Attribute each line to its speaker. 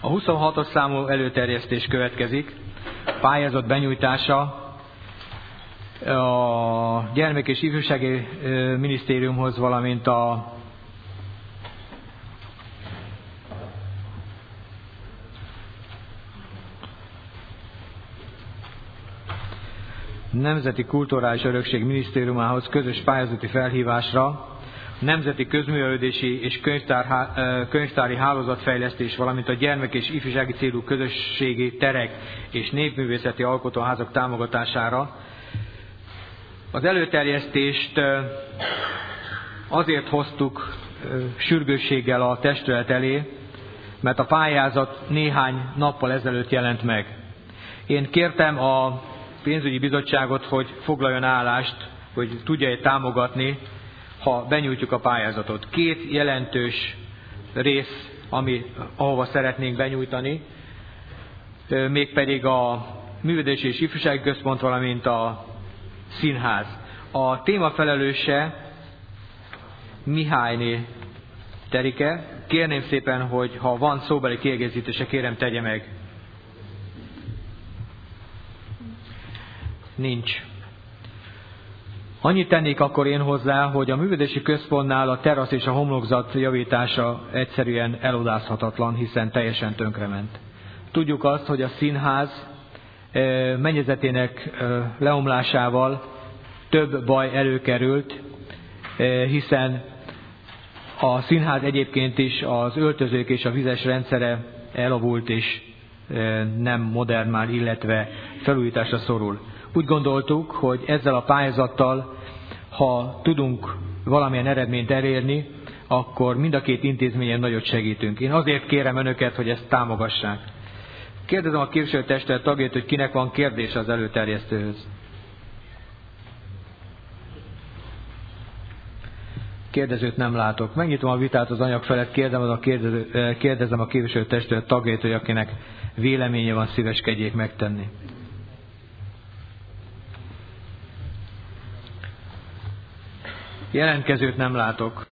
Speaker 1: A 26-os számú előterjesztés következik. Pályázat benyújtása a Gyermek- és Ifjúsági Minisztériumhoz, valamint a Nemzeti Kulturális Örökség Minisztériumához közös pályázati felhívásra Nemzeti Közművelődési és Könyvtári Hálózatfejlesztés, valamint a gyermek- és ifjúsági célú közösségi terek és népművészeti alkotóházak támogatására. Az előterjesztést azért hoztuk sürgősséggel a testület elé, mert a pályázat néhány nappal ezelőtt jelent meg. Én kértem a pénzügyi bizottságot, hogy foglaljon állást, hogy tudja-e támogatni, ha benyújtjuk a pályázatot. Két jelentős rész, ahova szeretnénk benyújtani, mégpedig a Művelődési és Ifjúsági Központ, valamint a színház. A témafelelőse Mihályné Terike. Kérném szépen, hogy ha van szóbeli kiegészítése, kérem tegye meg. Nincs. Annyit tennék akkor én hozzá, hogy a művelődési központnál a terasz és a homlokzat javítása egyszerűen elodázhatatlan, hiszen teljesen tönkrement. Tudjuk azt, hogy a színház mennyezetének leomlásával több baj előkerült, hiszen a színház egyébként is az öltözők és a vizes rendszere elavult és nem modern már, illetve felújításra szorul. Úgy gondoltuk, hogy ezzel a pályázattal, ha tudunk valamilyen eredményt elérni, akkor mind a két intézményen nagyot segítünk. Én azért kérem önöket, hogy ezt támogassák. Kérdezem a képviselőtestület tagjait, hogy kinek van kérdése az előterjesztőhöz. Kérdezőt nem látok. Megnyitom a vitát az anyag felett, kérdezem a képviselőtestület tagjait, hogy akinek véleménye van, szíveskedjék megtenni. Jelentkezőt nem látok.